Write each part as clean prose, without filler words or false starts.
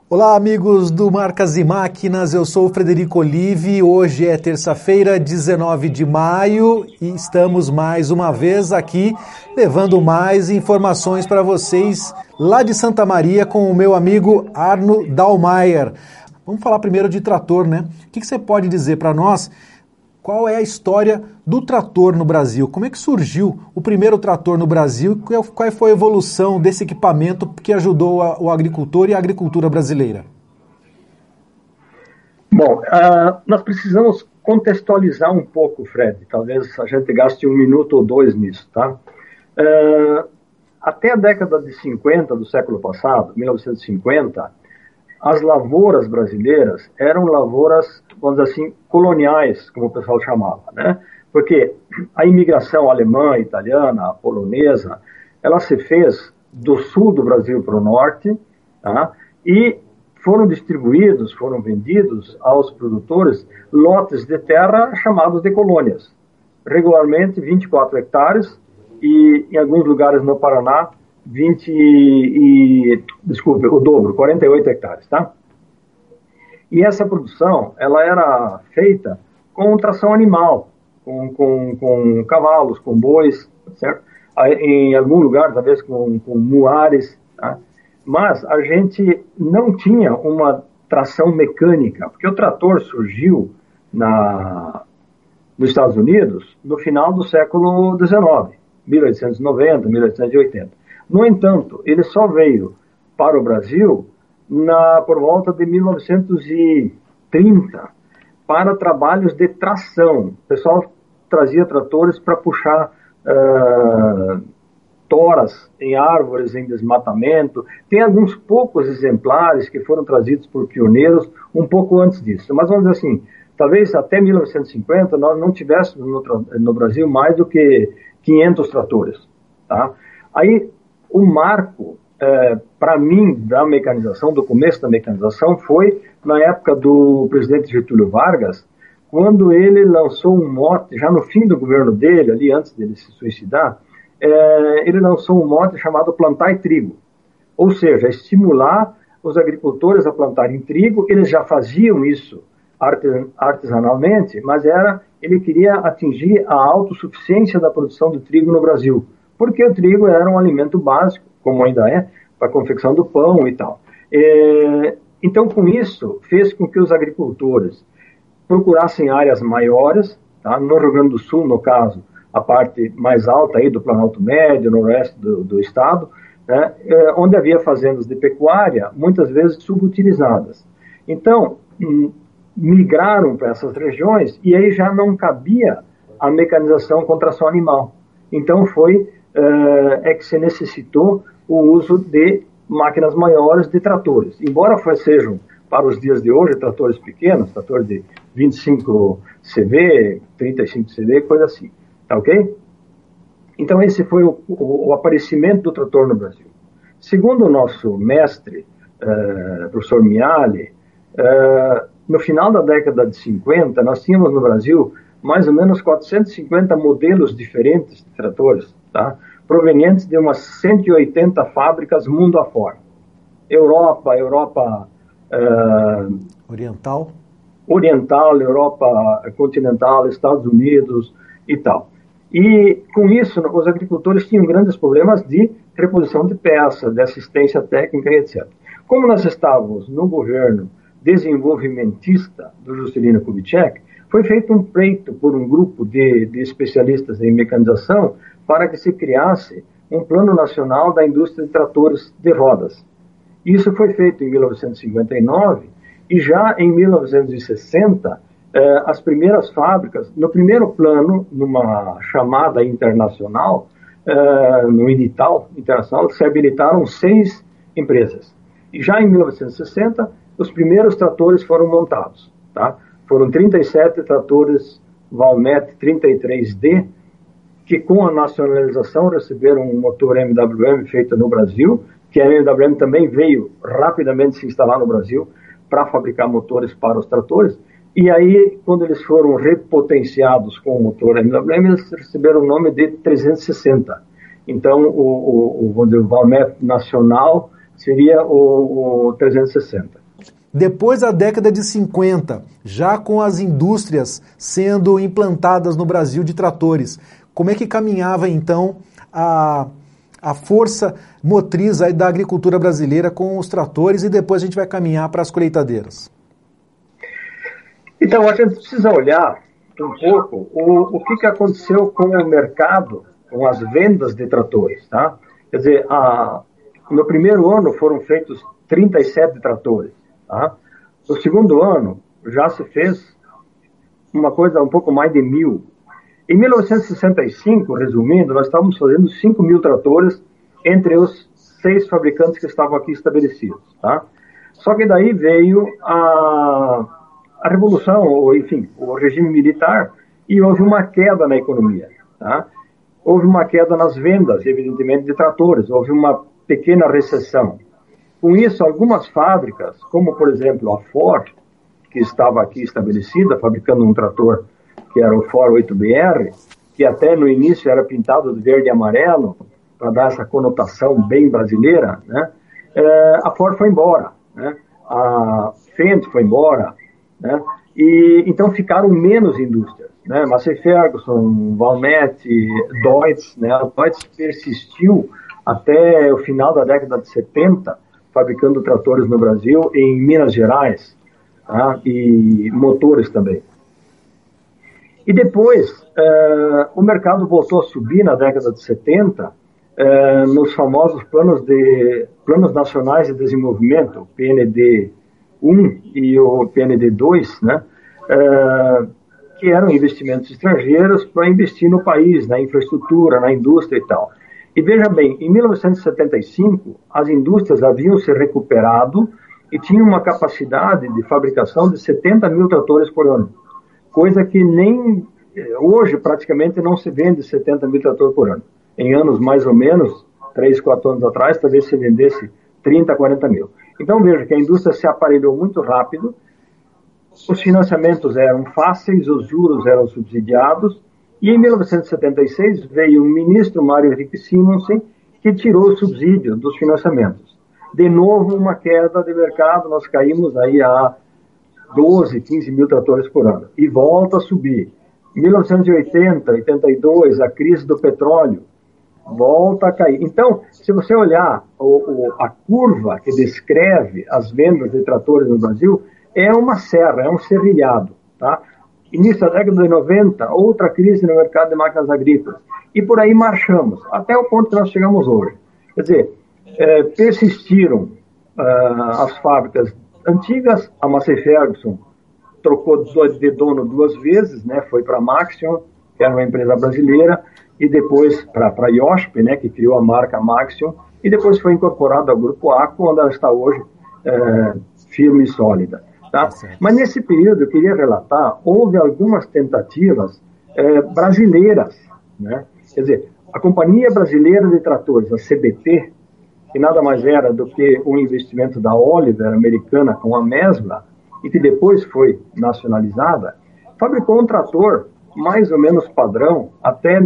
Olá, amigos do Marcas e Máquinas, eu sou o Frederico Olive, hoje é terça-feira, 19 de maio e estamos mais uma vez aqui levando mais informações para vocês lá de Santa Maria com o meu amigo Arno Dahlmeier. Vamos falar primeiro de trator, né? O que você pode dizer para nós? Qual é a história do trator no Brasil? Como é que surgiu o primeiro trator no Brasil? Qual foi a evolução desse equipamento que ajudou o agricultor e a agricultura brasileira? Bom, nós precisamos contextualizar um pouco, Fred. Talvez a gente gaste 1 minuto ou 2 nisso, tá? Até a década de 50 do século passado, 1950, as lavouras brasileiras eram lavouras, vamos dizer assim, coloniais, como o pessoal chamava, né? Porque a imigração alemã, italiana, polonesa, ela se fez do sul do Brasil para o norte, tá? E foram distribuídos, foram vendidos aos produtores lotes de terra chamados de colônias. Regularmente 24 hectares e em alguns lugares no Paraná, o dobro, 48 hectares, tá? E essa produção, ela era feita com tração animal, com cavalos, com bois, certo? Em algum lugar, talvez com muares, tá? Mas a gente não tinha uma tração mecânica, porque o trator surgiu nos Estados Unidos no final do século XIX, 1890, 1880. No entanto, ele só veio para o Brasil por volta de 1930 para trabalhos de tração. O pessoal trazia tratores para puxar toras em árvores, em desmatamento. Tem alguns poucos exemplares que foram trazidos por pioneiros um pouco antes disso. Mas vamos dizer assim, talvez até 1950 nós não tivéssemos no Brasil mais do que 500 tratores, tá? Aí, o marco, para mim, da mecanização, do começo da mecanização, foi na época do presidente Getúlio Vargas, quando ele lançou um mote, já no fim do governo dele, ali antes dele se suicidar, ele lançou um mote chamado Plantai Trigo, ou seja, estimular os agricultores a plantarem trigo. Eles já faziam isso artesanalmente, mas ele queria atingir a autossuficiência da produção de trigo no Brasil, porque o trigo era um alimento básico, como ainda é, para a confecção do pão e tal. Então, com isso, fez com que os agricultores procurassem áreas maiores, tá? No Rio Grande do Sul, no caso, a parte mais alta aí do Planalto Médio, no oeste do estado, né? Onde havia fazendas de pecuária, muitas vezes subutilizadas. Então, migraram para essas regiões e aí já não cabia a mecanização com tração animal. Então, que se necessitou o uso de máquinas maiores, de tratores. Embora sejam, para os dias de hoje, tratores pequenos, tratores de 25 CV, 35 CV, coisa assim. Tá ok? Então, esse foi o aparecimento do trator no Brasil. Segundo o nosso mestre, professor Miali, no final da década de 50, nós tínhamos no Brasil mais ou menos 450 modelos diferentes de tratores, tá? Provenientes de umas 180 fábricas mundo afora. Europa Oriental, Europa continental, Estados Unidos e tal. E com isso, os agricultores tinham grandes problemas de reposição de peças, de assistência técnica e etc. Como nós estávamos no governo desenvolvimentista do Juscelino Kubitschek, foi feito um pleito por um grupo de especialistas em mecanização para que se criasse um plano nacional da indústria de tratores de rodas. Isso foi feito em 1959 e já em 1960 as primeiras fábricas, no primeiro plano, numa chamada internacional, no edital internacional, se habilitaram 6 empresas. E já em 1960 os primeiros tratores foram montados, tá? Foram 37 tratores Valmet 33D, que com a nacionalização receberam um motor MWM feito no Brasil, que a MWM também veio rapidamente se instalar no Brasil para fabricar motores para os tratores. E aí, quando eles foram repotenciados com o motor MWM, eles receberam o nome de 360. Então, o Valmet nacional seria o 360. Depois da década de 50, já com as indústrias sendo implantadas no Brasil de tratores, como é que caminhava então a força motriz aí da agricultura brasileira com os tratores, e depois a gente vai caminhar para as colheitadeiras? Então, a gente precisa olhar um pouco o que aconteceu com o mercado, com as vendas de tratores, tá? Quer dizer, no primeiro ano foram feitos 37 tratores, tá? No segundo ano já se fez uma coisa um pouco mais de 1.000. Em 1965, resumindo, nós estávamos fazendo 5.000 tratores entre os 6 fabricantes que estavam aqui estabelecidos, tá? Só que daí veio a revolução, ou enfim, o regime militar, e houve uma queda na economia, tá? Houve uma queda nas vendas, evidentemente, de tratores, houve uma pequena recessão. Com isso, algumas fábricas, como por exemplo a Ford, que estava aqui estabelecida, fabricando um trator que era o Ford 8BR, que até no início era pintado de verde e amarelo, para dar essa conotação bem brasileira, né? A Ford foi embora, né? A Fendt foi embora, né? E então ficaram menos indústrias, né? Massey Ferguson, Valmet, Deutz, né? A Deutz persistiu até o final da década de 70, fabricando tratores no Brasil, em Minas Gerais, tá? E motores também. E depois, o mercado voltou a subir na década de 70, nos famosos Planos Nacionais de Desenvolvimento, PND 1 e o PND 2, né? Que eram investimentos estrangeiros para investir no país, na infraestrutura, na indústria e tal. E veja bem, em 1975, as indústrias haviam se recuperado e tinham uma capacidade de fabricação de 70.000 tratores por ano. Coisa que nem hoje praticamente não se vende 70.000 tratores por ano. Em anos mais ou menos, 3, 4 anos atrás, talvez se vendesse 30, 40 mil. Então veja que a indústria se aparelhou muito rápido, os financiamentos eram fáceis, os juros eram subsidiados, e em 1976 veio o ministro Mário Henrique Simonsen, que tirou o subsídio dos financiamentos. De novo, uma queda de mercado, nós caímos aí a 12, 15 mil tratores por ano, e volta a subir. Em 1980, 82, a crise do petróleo, volta a cair. Então, se você olhar a curva que descreve as vendas de tratores no Brasil, é uma serra, é um serrilhado, tá? Início da década de 90, outra crise no mercado de máquinas agrícolas. E por aí marchamos, até o ponto que nós chegamos hoje. Quer dizer, persistiram as fábricas antigas, a Massey Ferguson trocou de dono 2 vezes, né? Foi para a Maxion, que era uma empresa brasileira, e depois para a IOSP, né? Que criou a marca Maxion, e depois foi incorporada ao Grupo ACO, onde ela está hoje firme e sólida. Tá? Mas nesse período, eu queria relatar, houve algumas tentativas brasileiras, né? Quer dizer, a Companhia Brasileira de Tratores, a CBT, que nada mais era do que um investimento da Oliver, americana, com a Mesbla, e que depois foi nacionalizada, fabricou um trator mais ou menos padrão até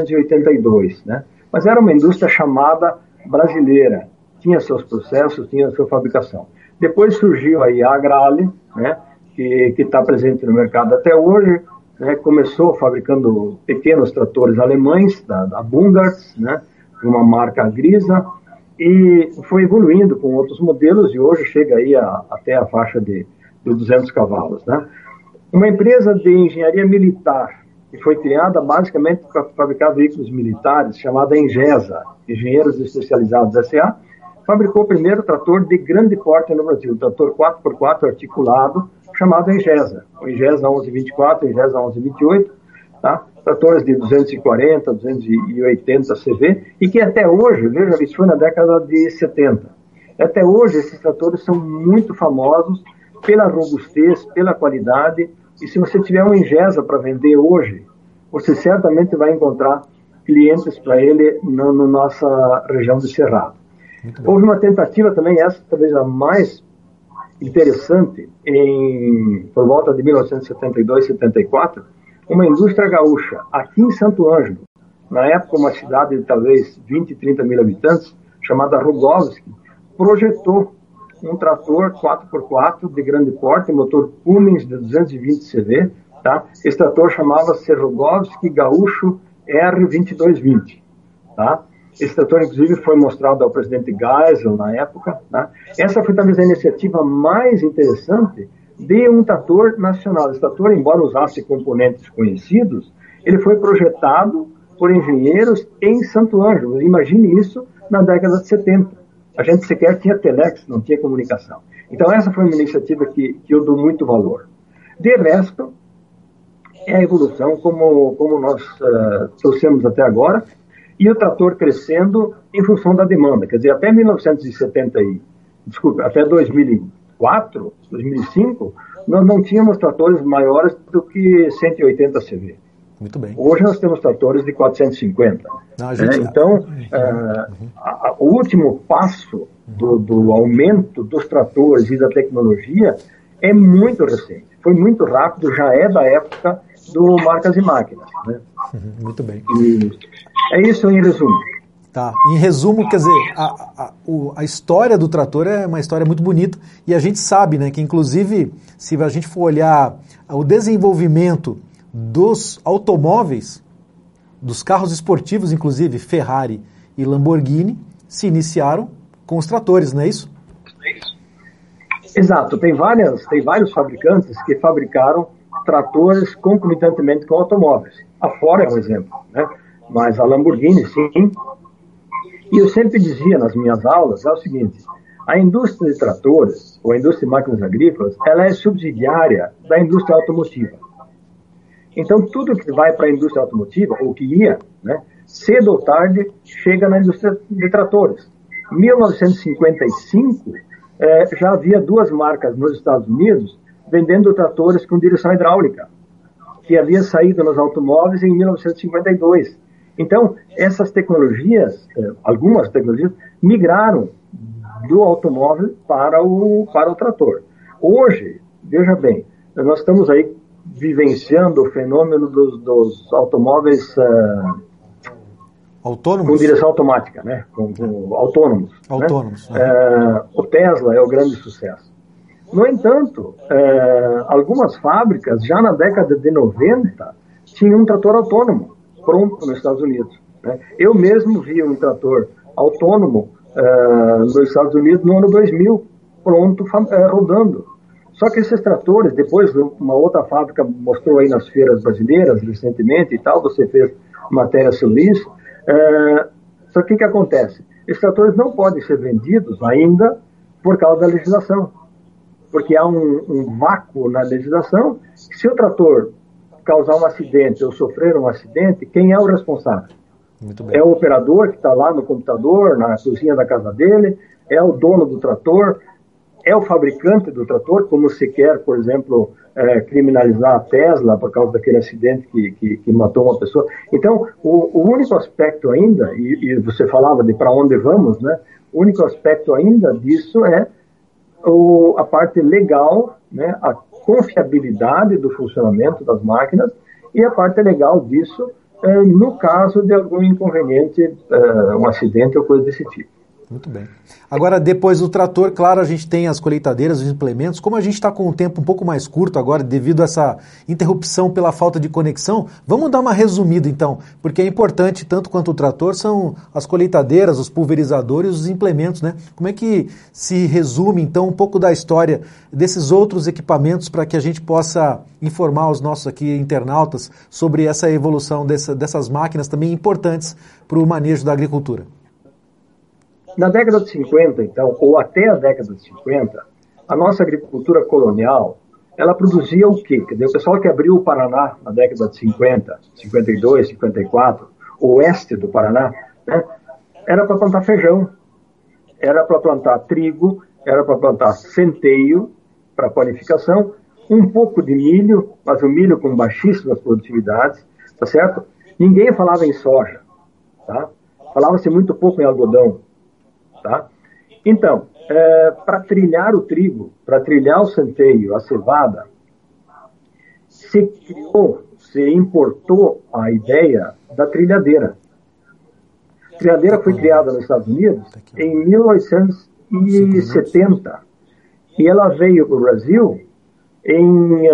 1982, né? Mas era uma indústria chamada brasileira, tinha seus processos, tinha sua fabricação. Depois surgiu aí a Agrale, né, que está presente no mercado até hoje, né, começou fabricando pequenos tratores alemães, da Bungartz, né, uma marca grisa, e foi evoluindo com outros modelos, e hoje chega aí até a faixa de 200 cavalos. Né. Uma empresa de engenharia militar, que foi criada basicamente para fabricar veículos militares, chamada Engesa, Engenheiros Especializados S.A., fabricou o primeiro trator de grande porte no Brasil, o trator 4x4 articulado, chamado Engesa. O Engesa 1124, o Engesa 1128, tá? Tratores de 240, 280 CV, e que até hoje, veja, isso foi na década de 70. Até hoje, esses tratores são muito famosos pela robustez, pela qualidade, e se você tiver um Engesa para vender hoje, você certamente vai encontrar clientes para ele na nossa região do Cerrado. Houve uma tentativa também, essa talvez a mais interessante, por volta de 1972, 74, uma indústria gaúcha, aqui em Santo Ângelo, na época uma cidade de talvez 20, 30 mil habitantes, chamada Rogovski, projetou um trator 4x4 de grande porte, motor Cummins de 220 CV, tá? Esse trator chamava-se Rogovski Gaúcho R2220, tá? Esse trator, inclusive, foi mostrado ao presidente Geisel na época, tá? Essa foi talvez a iniciativa mais interessante de um trator nacional. Esse trator, embora usasse componentes conhecidos, ele foi projetado por engenheiros em Santo Ângelo. Imagine isso na década de 70. A gente sequer tinha telex, não tinha comunicação. Então essa foi uma iniciativa que eu dou muito valor. De resto, é a evolução como nós trouxemos até agora, e o trator crescendo em função da demanda. Quer dizer, até 2004, 2005, nós não tínhamos tratores maiores do que 180 CV. Muito bem. Hoje nós temos tratores de 450. Então, o último passo do aumento dos tratores e da tecnologia é muito recente. Foi muito rápido, já é da época do Marcas e Máquinas. Né? Muito bem. E é isso em resumo. Tá. Em resumo, quer dizer, a história do trator é uma história muito bonita e a gente sabe, né, que inclusive, se a gente for olhar o desenvolvimento dos automóveis, dos carros esportivos, inclusive Ferrari e Lamborghini, se iniciaram com os tratores, não é isso? Exato. Tem vários fabricantes que fabricaram tratores concomitantemente com automóveis. A Ford é um exemplo, né? Mas a Lamborghini, sim. E eu sempre dizia nas minhas aulas, é o seguinte, a indústria de tratores, ou a indústria de máquinas agrícolas, ela é subsidiária da indústria automotiva. Então, tudo que vai para a indústria automotiva, ou que ia, né, cedo ou tarde, chega na indústria de tratores. Em 1955, já havia duas marcas nos Estados Unidos vendendo tratores com direção hidráulica, que havia saído nos automóveis em 1952. Então, essas tecnologias, algumas tecnologias, migraram do automóvel para o trator. Hoje, veja bem, nós estamos aí vivenciando o fenômeno dos automóveis autônomos? Com direção automática, né? Com autônomos. Autônomos. Né? O Tesla é o grande sucesso. No entanto, algumas fábricas, já na década de 90, tinham um trator autônomo pronto nos Estados Unidos. Né? Eu mesmo vi um trator autônomo nos Estados Unidos no ano 2000, pronto, rodando. Só que esses tratores, depois uma outra fábrica mostrou aí nas feiras brasileiras recentemente e tal, você fez matéria sobre isso. Só que o que acontece? Esses tratores não podem ser vendidos ainda por causa da legislação. Porque há um vácuo na legislação. Se o trator causar um acidente ou sofrer um acidente, quem é o responsável? Muito bem. É o operador que está lá no computador, na cozinha da casa dele, é o dono do trator, é o fabricante do trator, como se quer, por exemplo, criminalizar a Tesla por causa daquele acidente que matou uma pessoa. Então, o único aspecto ainda, e você falava de para onde vamos, né? O único aspecto ainda disso é a parte legal, né? A confiabilidade do funcionamento das máquinas e a parte legal disso no caso de algum inconveniente, um acidente ou coisa desse tipo. Muito bem. Agora, depois do trator, claro, a gente tem as colheitadeiras, os implementos. Como a gente está com um tempo um pouco mais curto agora, devido a essa interrupção pela falta de conexão, vamos dar uma resumida, então, porque é importante, tanto quanto o trator, são as colheitadeiras, os pulverizadores, os implementos, né? Como é que se resume, então, um pouco da história desses outros equipamentos para que a gente possa informar os nossos aqui internautas sobre essa evolução dessas máquinas também importantes para o manejo da agricultura? Na década de 50, então, ou até a década de 50, a nossa agricultura colonial, ela produzia o quê? Quer dizer, o pessoal que abriu o Paraná na década de 50, 52, 54, o oeste do Paraná, né, era para plantar feijão, era para plantar trigo, era para plantar centeio, para panificação, um pouco de milho, mas o milho com baixíssimas produtividades, tá certo? Ninguém falava em soja, tá? Falava-se muito pouco em algodão. Tá? Então, para trilhar o trigo, para trilhar o centeio, a cevada, se importou a ideia da trilhadeira. A trilhadeira foi criada nos Estados Unidos em 1870, E ela veio para o Brasil em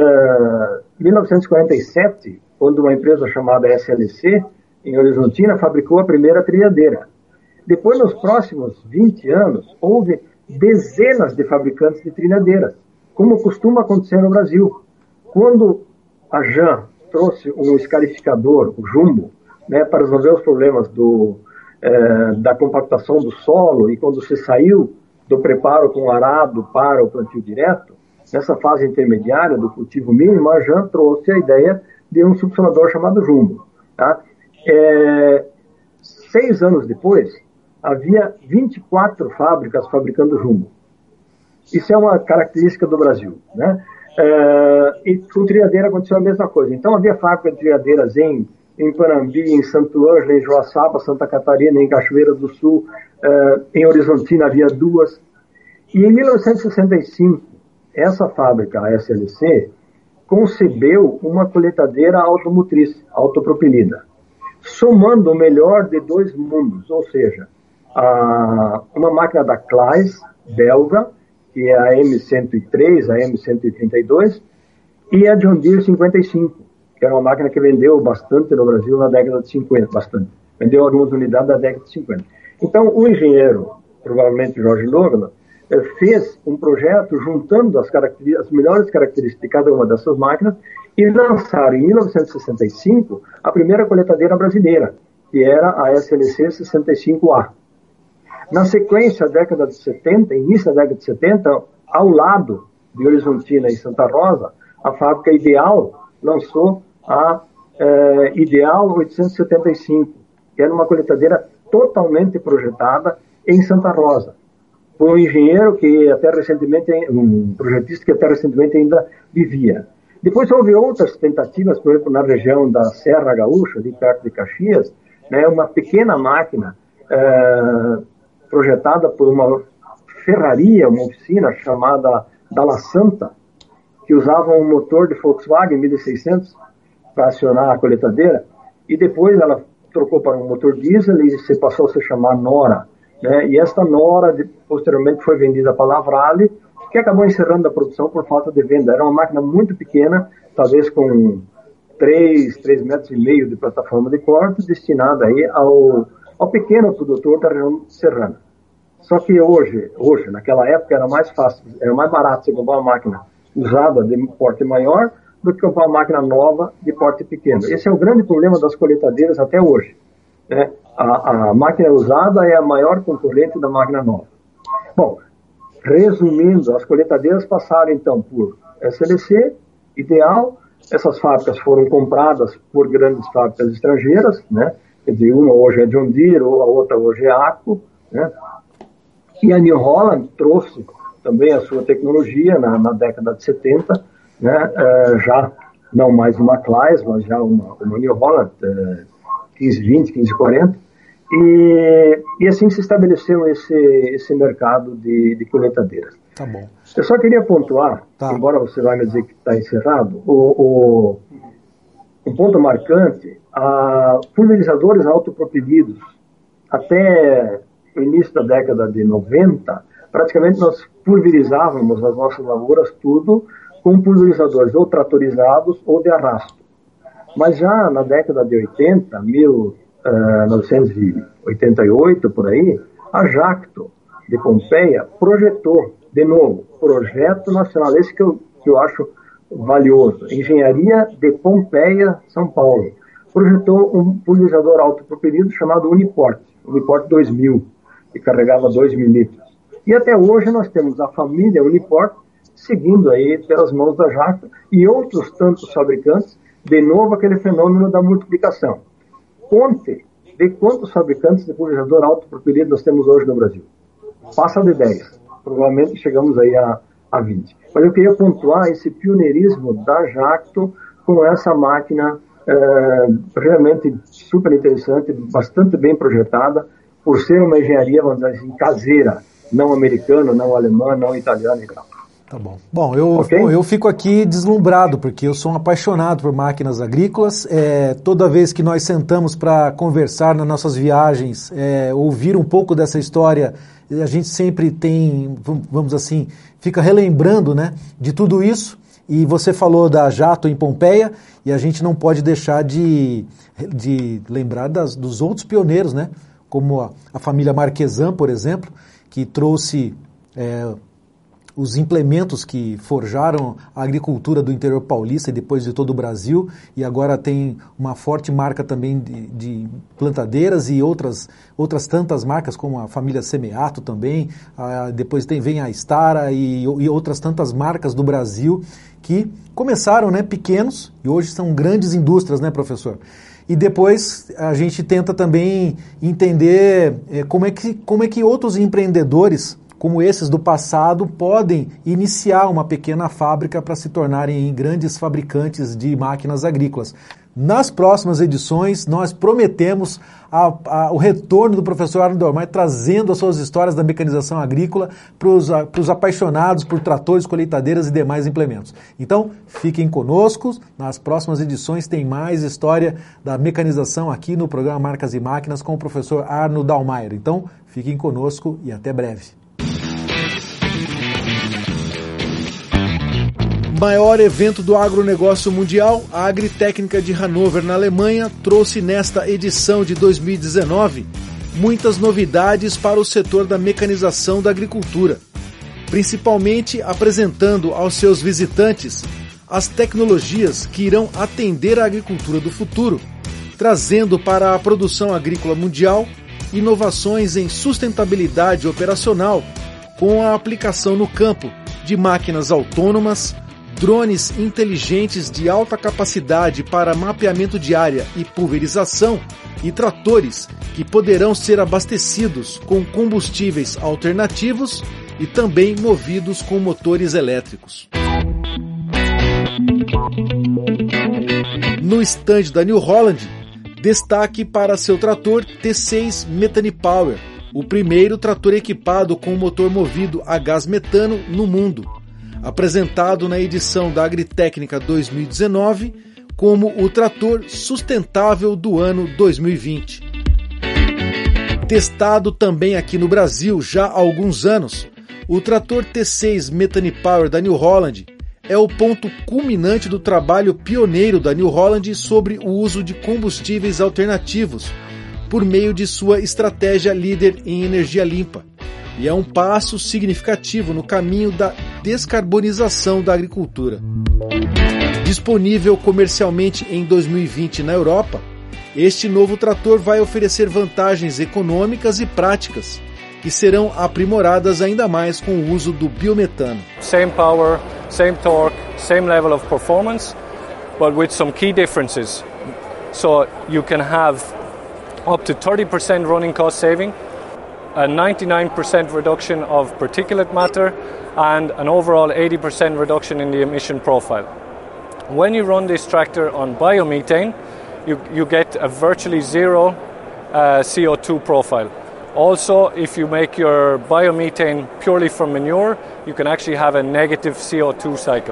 1947, quando uma empresa chamada SLC, em Horizontina, fabricou a primeira trilhadeira. Depois, nos próximos 20 anos, houve dezenas de fabricantes de trilhadeiras, como costuma acontecer no Brasil. Quando a Jean trouxe um escarificador, o Jumbo, né, para resolver os problemas da compactação do solo, e quando se saiu do preparo com arado para o plantio direto, nessa fase intermediária do cultivo mínimo, a Jean trouxe a ideia de um subsolador chamado Jumbo. Tá? 6 anos depois, havia 24 fábricas fabricando Jumbo. Isso é uma característica do Brasil, né? E com trilhadeira aconteceu a mesma coisa. Então havia fábrica de trilhadeiras em Panambi, em Santo Ângelo, em Joaçaba, Santa Catarina, em Cachoeira do Sul, em Horizontina havia 2. E em 1965, essa fábrica, a SLC, concebeu uma coletadeira automotriz, autopropelida, somando o melhor de 2 mundos, ou seja, uma máquina da Claas, belga, que é a M103, a M132, e a John Deere 55, que era uma máquina que vendeu bastante no Brasil na década de 50, bastante. Vendeu algumas unidades na década de 50. Então, o engenheiro, provavelmente Jorge Logan, fez um projeto juntando as melhores características de cada uma dessas máquinas e lançaram em 1965 a primeira coletadeira brasileira, que era a SLC 65A. Na sequência, década de 70, início da década de 70, ao lado de Horizontina e Santa Rosa, a fábrica Ideal lançou a Ideal 875, que era uma coletadeira totalmente projetada em Santa Rosa, por um engenheiro que até recentemente, um projetista que até recentemente ainda vivia. Depois houve outras tentativas, por exemplo, na região da Serra Gaúcha, ali perto de Caxias, né, uma pequena máquina projetada por uma ferraria, uma oficina chamada Dalla Santa, que usava um motor de Volkswagen 1600 para acionar a coletadeira, e depois ela trocou para um motor diesel e se passou a se chamar Nora, né? E esta Nora posteriormente foi vendida para a Lavrale, que acabou encerrando a produção por falta de venda. Era uma máquina muito pequena, talvez com 3,5 metros de plataforma de corte, destinada aí ao pequeno produtor da região serrana. Só que hoje, naquela época, era mais fácil, era mais barato você comprar uma máquina usada de porte maior do que comprar uma máquina nova de porte pequeno. Esse é o grande problema das coletadeiras até hoje, né? A máquina usada é a maior concorrente da máquina nova. Bom, resumindo, as coletadeiras passaram então por SLC, Ideal. Essas fábricas foram compradas por grandes fábricas estrangeiras, né? Quer dizer, uma hoje é John Deere, ou a outra hoje é ACO, né? E a New Holland trouxe também a sua tecnologia na década de 70, né? Já não mais uma Claas, mas já uma New Holland 1520, 1540, e assim se estabeleceu esse mercado de coletadeiras. Tá bom. Eu só queria pontuar, embora você vai me dizer que está encerrado, um ponto marcante: pulverizadores autopropelidos. Até o início da década de 90, praticamente nós pulverizávamos as nossas lavouras tudo com pulverizadores ou tratorizados ou de arrasto. Mas já na década de 80, 1988, por aí, a Jacto de Pompeia projetou, de novo, projeto nacional, esse que eu acho valioso, Engenharia de Pompeia, São Paulo, projetou um pulverizador autopropelido chamado Uniport 2000, que carregava 2.000 litros. E até hoje nós temos a família Uniport seguindo aí pelas mãos da Jacto e outros tantos fabricantes, de novo aquele fenômeno da multiplicação. Conte de quantos fabricantes de pulverizador autopropelido nós temos hoje no Brasil. Passa de 10. Provavelmente chegamos aí a 20. Mas eu queria pontuar esse pioneirismo da Jacto com essa máquina realmente super interessante, bastante bem projetada, por ser uma engenharia, vamos dizer assim, caseira, não americana, não alemã, não italiana e tal. Tá bom. Bom, eu fico aqui deslumbrado, porque eu sou um apaixonado por máquinas agrícolas. Toda vez que nós sentamos para conversar nas nossas viagens, ouvir um pouco dessa história, a gente sempre tem, vamos assim, fica relembrando, né, de tudo isso. E você falou da Jato em Pompeia, e a gente não pode deixar de lembrar dos outros pioneiros, né, como a família Marquesan, por exemplo, que trouxe os implementos que forjaram a agricultura do interior paulista e depois de todo o Brasil, e agora tem uma forte marca também de plantadeiras e outras tantas marcas, como a família Semeato também, depois vem a Stara e outras tantas marcas do Brasil que começaram, né, pequenos e hoje são grandes indústrias, né, professor? E depois a gente tenta também entender como é que outros empreendedores como esses do passado podem iniciar uma pequena fábrica para se tornarem grandes fabricantes de máquinas agrícolas. Nas próximas edições, nós prometemos o retorno do professor Arno Dormai trazendo as suas histórias da mecanização agrícola para os apaixonados por tratores, colheitadeiras e demais implementos. Então, fiquem conosco. Nas próximas edições tem mais história da mecanização aqui no programa Marcas e Máquinas com o professor Arno Dormai. Então, fiquem conosco e até breve. Maior evento do agronegócio mundial, a Agritécnica de Hannover, na Alemanha, trouxe nesta edição de 2019 muitas novidades para o setor da mecanização da agricultura, principalmente apresentando aos seus visitantes as tecnologias que irão atender a agricultura do futuro, trazendo para a produção agrícola mundial inovações em sustentabilidade operacional com a aplicação no campo de máquinas autônomas, drones inteligentes de alta capacidade para mapeamento de área e pulverização e tratores que poderão ser abastecidos com combustíveis alternativos e também movidos com motores elétricos. No stand da New Holland, destaque para seu trator T6 Methane Power, o primeiro trator equipado com motor movido a gás metano no mundo, apresentado na edição da Agritécnica 2019 como o trator sustentável do ano 2020. Testado também aqui no Brasil já há alguns anos, o trator T6 Methane Power da New Holland é o ponto culminante do trabalho pioneiro da New Holland sobre o uso de combustíveis alternativos por meio de sua estratégia líder em energia limpa. E é um passo significativo no caminho da descarbonização da agricultura. Disponível comercialmente em 2020 na Europa, este novo trator vai oferecer vantagens econômicas e práticas, que serão aprimoradas ainda mais com o uso do biometano. Same power, same torque, same level of performance, but with some key differences. So you can have up to 30% running cost saving, a 99% reduction of particulate matter, and an overall 80% reduction in the emission profile. When you run this tractor on biomethane, you get a virtually zero CO2 profile. Also, if you make your biomethane purely from manure, you can actually have a negative CO2 cycle.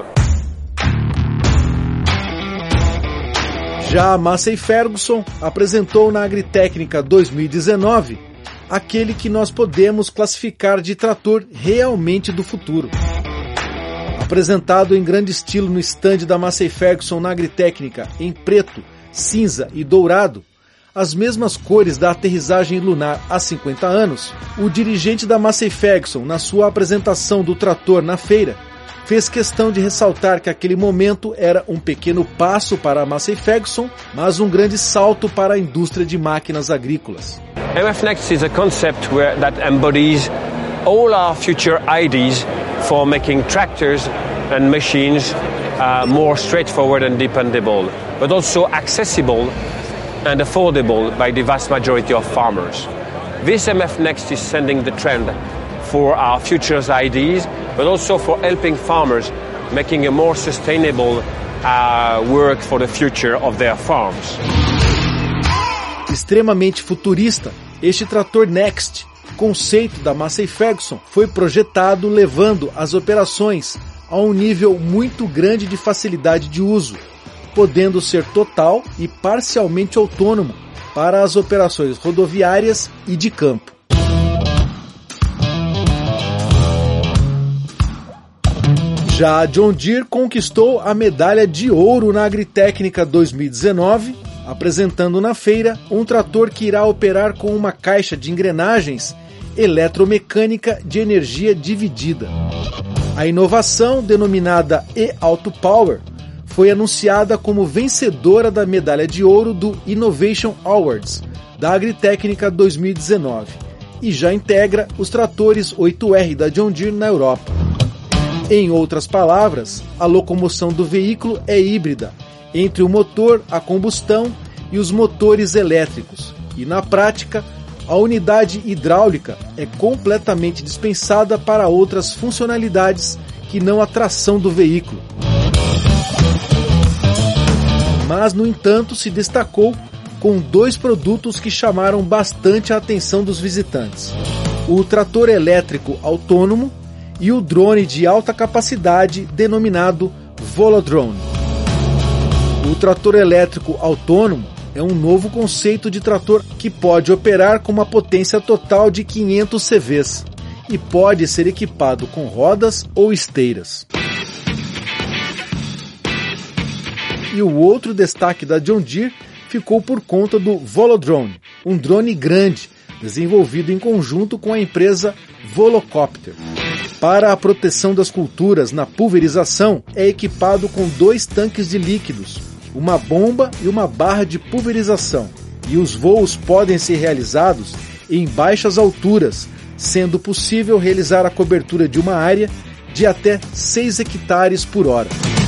Já a Massey Ferguson apresentou na Agritécnica 2019 aquele que nós podemos classificar de trator realmente do futuro. Apresentado em grande estilo no stand da Massey Ferguson na Agritécnica, em preto, cinza e dourado, as mesmas cores da aterrissagem lunar há 50 anos, o dirigente da Massey Ferguson, na sua apresentação do trator na feira, fez questão de ressaltar que aquele momento era um pequeno passo para a Massey Ferguson, mas um grande salto para a indústria de máquinas agrícolas. MF Next is a concept that embodies all our future ideas for making tractors and machines more straightforward and dependable, but also accessible and affordable by the vast majority of farmers. This MF Next is setting the trend for our future's ideas, but also for helping farmers making a more sustainable work for the future of their farms. Extremamente futurista, este trator Next, conceito da Massey Ferguson, foi projetado levando as operações a um nível muito grande de facilidade de uso, podendo ser total e parcialmente autônomo para as operações rodoviárias e de campo. Já a John Deere conquistou a medalha de ouro na Agritécnica 2019, apresentando na feira um trator que irá operar com uma caixa de engrenagens eletromecânica de energia dividida. A inovação, denominada e-Auto Power, foi anunciada como vencedora da medalha de ouro do Innovation Awards da Agritécnica 2019 e já integra os tratores 8R da John Deere na Europa. Em outras palavras, a locomoção do veículo é híbrida entre o motor a combustão e os motores elétricos, e na prática, a unidade hidráulica é completamente dispensada para outras funcionalidades que não a tração do veículo. Mas, no entanto, se destacou com 2 produtos que chamaram bastante a atenção dos visitantes: o trator elétrico autônomo e o drone de alta capacidade denominado Volodrone. O trator elétrico autônomo é um novo conceito de trator que pode operar com uma potência total de 500 CVs e pode ser equipado com rodas ou esteiras. E o outro destaque da John Deere ficou por conta do Volodrone, um drone grande, desenvolvido em conjunto com a empresa Volocopter. Para a proteção das culturas na pulverização, é equipado com 2 tanques de líquidos, uma bomba e uma barra de pulverização, e os voos podem ser realizados em baixas alturas, sendo possível realizar a cobertura de uma área de até 6 hectares por hora.